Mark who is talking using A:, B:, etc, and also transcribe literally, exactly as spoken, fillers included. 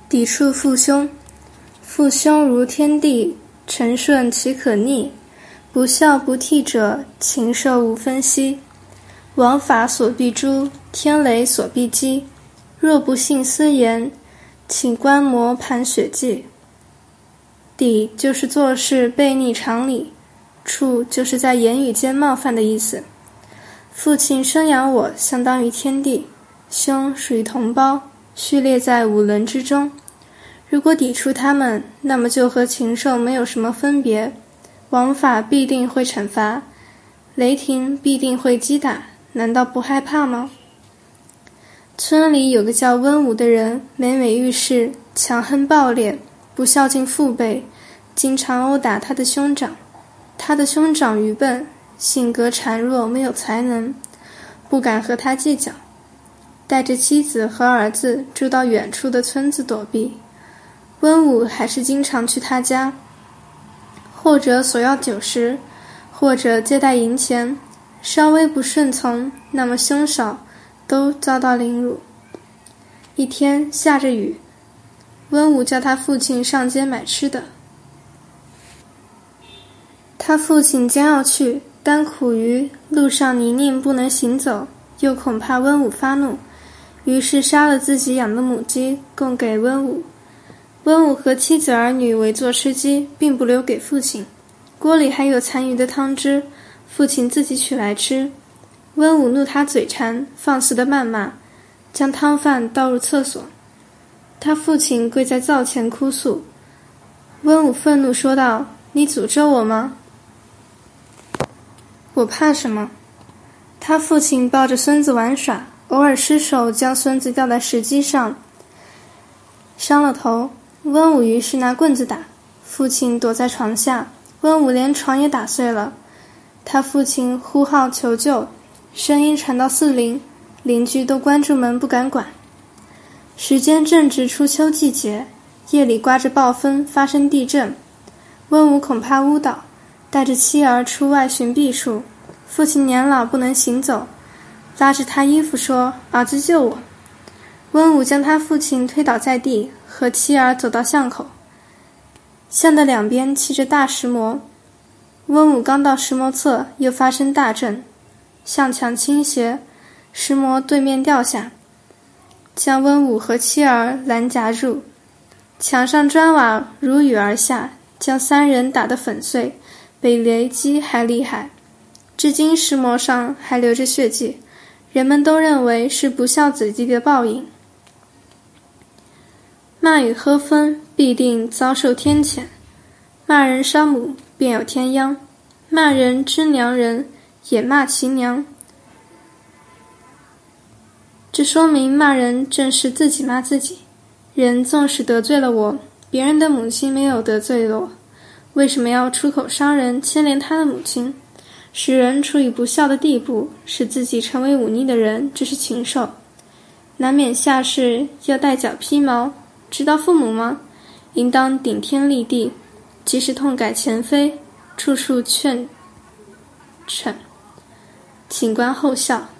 A: 抵触父兄，父兄如天地，臣顺岂可逆？不孝不悌者，禽兽无分析。王法所必诛，天雷所必击。若不信私言，请观摩盘血迹。抵就是做事背逆常理，触就是在言语间冒犯的意思。父亲生养我，相当于天地，兄属于同胞，序列在五伦之中。如果抵触他们，那么就和禽兽没有什么分别。王法必定会惩罚，雷霆必定会击打，难道不害怕吗？村里有个叫温武的人，每每遇事强横暴烈，不孝敬父辈，经常殴打他的兄长。他的兄长愚笨，性格孱弱，没有才能，不敢和他计较，带着妻子和儿子住到远处的村子躲避。温武还是经常去他家，或者索要酒食，或者接待银钱，稍微不顺从，那么兄嫂都遭到凌辱。一天下着雨，温武叫他父亲上街买吃的。他父亲将要去，但苦于路上泥泞不能行走，又恐怕温武发怒，于是杀了自己养的母鸡，供给温武。温武和妻子儿女围坐吃鸡，并不留给父亲，锅里还有残余的汤汁，父亲自己取来吃。温武怒他嘴馋，放肆地谩骂，将汤饭倒入厕所。他父亲跪在灶前哭诉。温武愤怒说道：“你诅咒我吗？我怕什么？”他父亲抱着孙子玩耍，偶尔失手将孙子吊在石基上，伤了头。温武于是拿棍子打，父亲躲在床下，温武连床也打碎了。他父亲呼号求救，声音传到四邻，邻居都关住门不敢管。时间正值初秋季节，夜里刮着暴风，发生地震。温武恐怕误倒，带着妻儿出外寻避处。父亲年老不能行走，拉着他衣服说：“儿子救我。”温武将他父亲推倒在地，和妻儿走到巷口。巷的两边砌着大石磨，温武刚到石磨侧，又发生大震，巷墙倾斜，石磨对面掉下，将温武和妻儿拦夹住。墙上砖瓦如雨而下，将三人打得粉碎，比雷击还厉害。至今石磨上还留着血迹，人们都认为是不孝子弟的报应。骂与喝风必定遭受天谴，骂人伤母便有天殃，骂人知娘人也骂其娘。这说明骂人正是自己骂自己。人纵使得罪了我，别人的母亲没有得罪我，为什么要出口伤人，牵连他的母亲，使人处于不孝的地步，使自己成为忤逆的人，这是禽兽。难免下世要带脚披毛，知道父母吗？应当顶天立地，及时痛改前非，处处劝惩，请观后效。